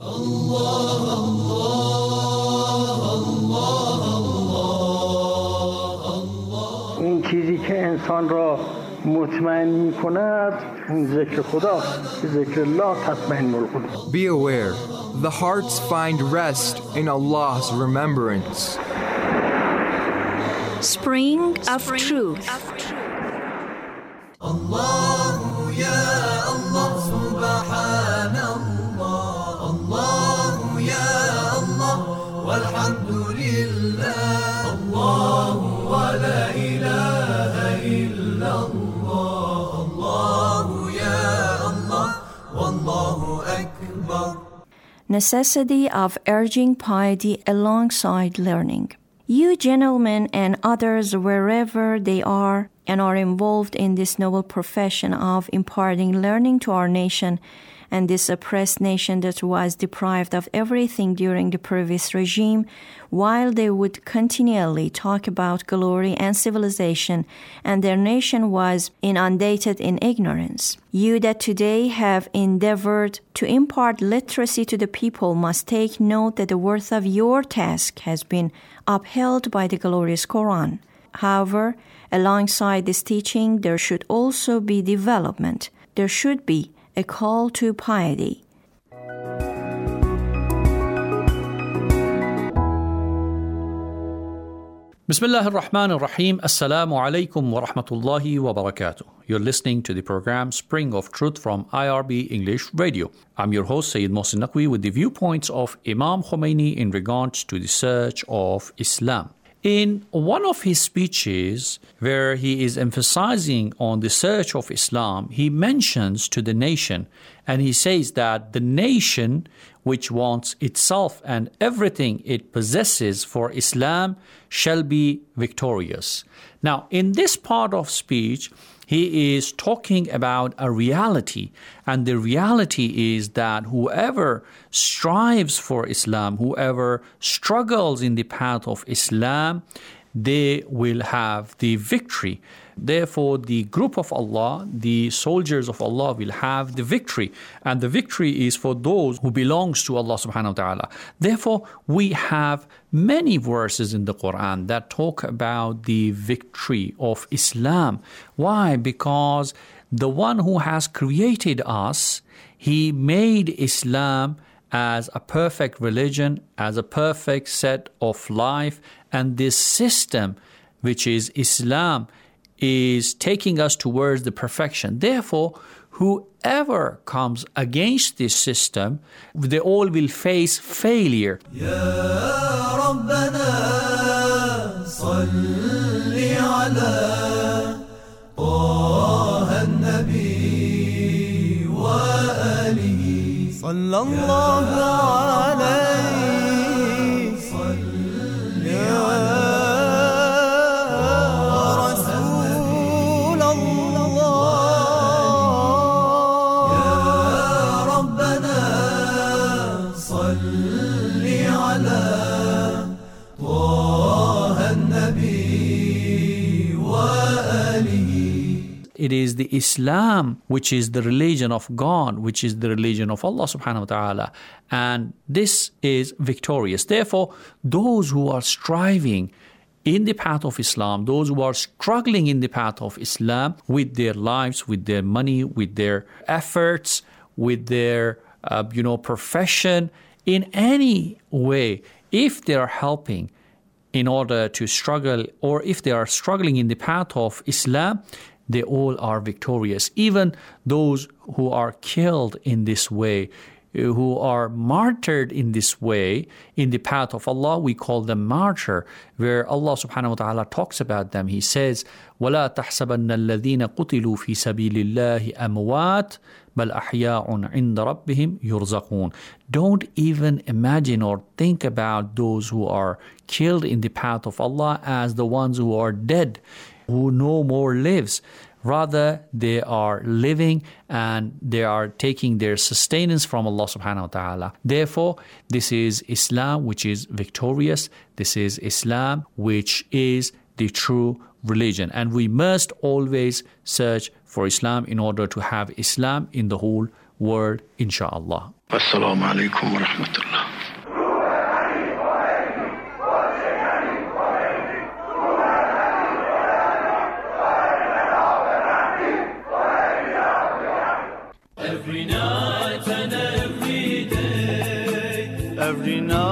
این چیزی که انسان را مطمئن می‌کند اون ذکر خداست. ذکر الله تطمئن القلوب. Be aware, the hearts find rest in Allah's remembrance. Spring of Truth. Allah ya Allah subhanallah. Allah ya Allah walhamdulillah. Allah wa la ilaha illallah. Allah ya Allah wallahu akbar. Necessity of urging piety alongside learning. You gentlemen and others wherever they are and are involved in this noble profession of imparting learning to our nation and this oppressed nation that was deprived of everything during the previous regime, while they would continually talk about glory and civilization, and their nation was inundated in ignorance. You that today have endeavored to impart literacy to the people must take note that the worth of your task has been upheld by the glorious Quran. However, alongside this teaching, there should also be development. There should be a call to piety. Bismillah ar-Rahman ar-Rahim. Assalamu alaikum wa rahmatullahi wa barakatuh. You're listening to the program Spring of Truth from IRB English Radio. I'm your host, Sayyid Mohsin Naqvi, with the viewpoints of Imam Khomeini in regards to the search of Islam. In one of his speeches, where he is emphasizing on the search of Islam, he mentions to the nation, and he says that the nation which wants itself and everything it possesses for Islam shall be victorious. Now, in this part of speech, he is talking about a reality, and the reality is that whoever strives for Islam, whoever struggles in the path of Islam, they will have the victory. Therefore, the group of Allah, the soldiers of Allah, will have the victory. And the victory is for those who belongs to Allah subhanahu wa ta'ala. Therefore, we have many verses in the Quran that talk about the victory of Islam. Why? Because the one who has created us, he made Islam as a perfect religion, as a perfect set of life. And this system, which is Islam, is taking us towards the perfection. Therefore, whoever comes against this system, they all will face failure. Ya Rabbana salli ala Taha an-Nabi wa alihi sallallahu alayhi salli ala It is the Islam which is the religion of God, which is the religion of Allah subhanahu wa ta'ala. And this is victorious. Therefore, those who are striving in the path of Islam, those who are struggling in the path of Islam with their lives, with their money, with their efforts, with their profession, in any way, if they are helping in order to struggle, or if they are struggling in the path of Islam, they all are victorious. Even those who are killed in this way, who are martyred in this way, in the path of Allah, we call them martyr, where Allah subhanahu wa ta'ala talks about them. He says, وَلَا تَحْسَبَنَّ الَّذِينَ قُتِلُوا فِي سَبِيلِ اللَّهِ أَمْوَاتٍ بَلْ أَحْيَاءٌ عِنْدَ رَبِّهِمْ يُرْزَقُونَ. Don't even imagine or think about those who are killed in the path of Allah as the ones who are dead, who no more lives. Rather, they are living and they are taking their sustenance from Allah subhanahu wa ta'ala. Therefore, this is Islam which is victorious. This is Islam which is the true religion. And we must always search for Islam in order to have Islam in the whole world, inshallah. السلام عليكم ورحمة الله. Every night and every day, every night